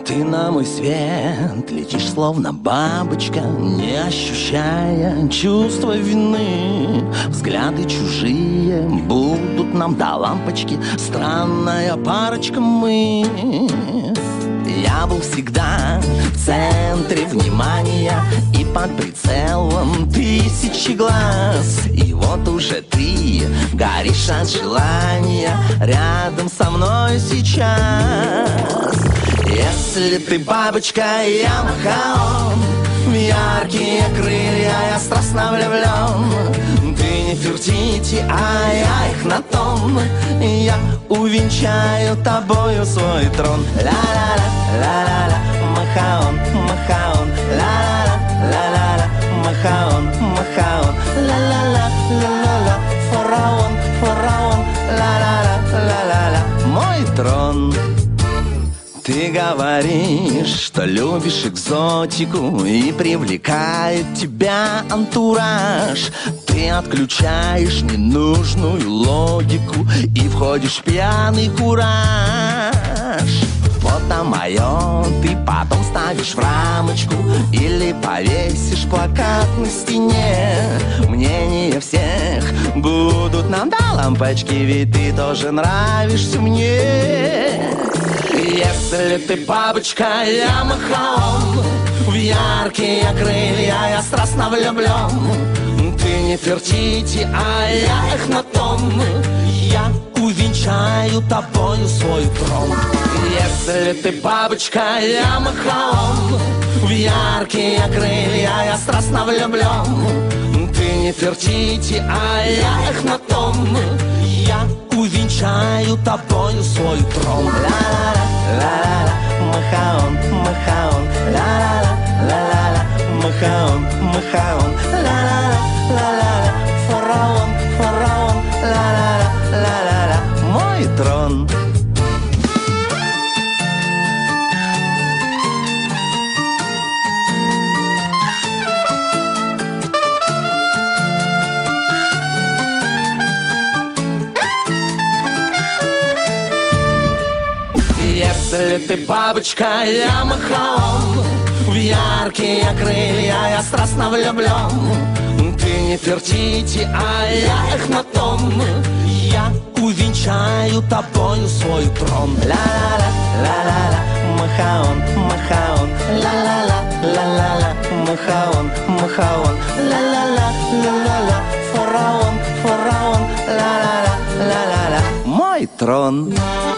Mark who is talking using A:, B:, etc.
A: Ты на мой свет летишь, словно бабочка, не ощущая чувства вины. Взгляды чужие будут нам до лампочки, странная парочка мы. Я был всегда в центре внимания и под прицелом тысячи глаз. И вот уже ты горишь от желания рядом со мной сейчас. Если ты бабочка, я махаон, в яркие крылья я страстно влюблен. Ты не Фертити, а я их на тон. Я увенчаю тобою свой трон. Ла-ла-ла, ла-ла-ла, махаон, махаон, ла-ла-ла, ла-ла-ла, махаон, махаон, ла-ла-ла, ла-ла-ла, фараон, фараон, ла-ла-ла, ла-ла-ла, мой трон. Ты говоришь, что любишь экзотику и привлекает тебя антураж. Ты отключаешь ненужную логику и входишь в пьяный кураж. Фото мое ты потом ставишь в рамочку или повесишь плакат на стене. Мнения всех будут нам до лампочки, ведь ты тоже нравишься мне. Если ты бабочка, я махаон, в яркие крылья я страстно влюблен. Ты не Фертити, а я их на тон. Я увенчаю тобою свой трон. Если ты бабочка, я махаон, в яркие крылья я страстно влюблен. Ты не Фертити, а я их на тон. Я увенчаю тобою свой трон. Ла-ла-ла, ла-ла-ла, махаон, махаон, ла-ла-ла, ла-ла-ла, махаон, махаон, ла-ла-ла, ла-ла-ла, фараон, фараон, ла-ла-ла, ла-ла-ла, мой трон. Если ты бабочка, я махаон, в яркие крылья я страстно влюблен. Ты не Фертити, а я их на тон. Я увенчаю тобою свой трон. Ла-ла-ла, ла-ла-ла, махаон, махаон, ла-ла-ла, ла-ла-ла, махаон, махаон, ла-ла-ла, ла-ла-ла, фараон, фараон, ла-ла-ла, ла-ла-ла, мой трон.